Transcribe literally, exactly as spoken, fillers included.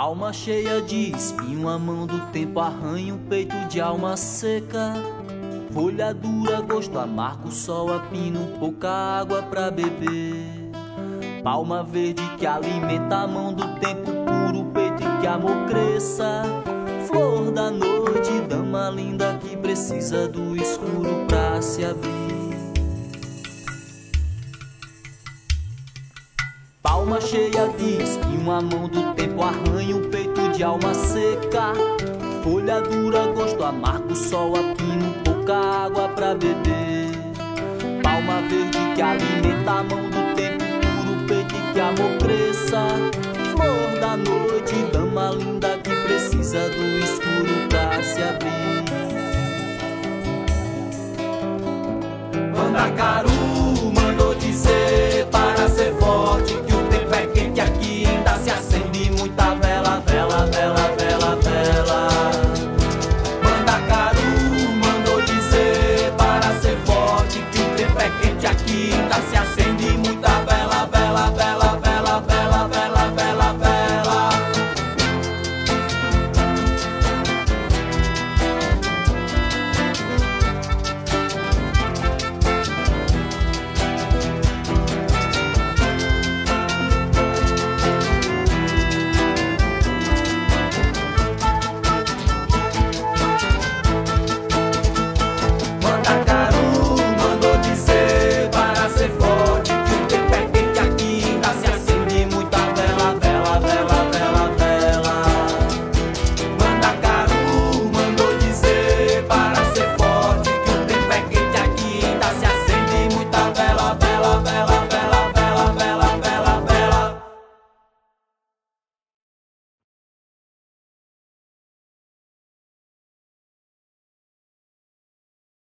Palma cheia de espinho, a mão do tempo arranha o peito de alma seca. Folha dura, gosto amargo, sol a pino, pouca água pra beber. Palma verde que alimenta a mão do tempo puro, peito e que amor cresça. Flor da noite, dama linda que precisa do escuro pra se abrir. Palma cheia de espinho, a mão do tempo arranha o peito de alma seca. Folha dura, gosto amargo, sol a pino, pouca água pra beber. Palma verde que alimenta a mão do tempo puro, peito e que amor cresça. Flor da noite, dama linda que precisa do escuro pra se abrir. Mandacaru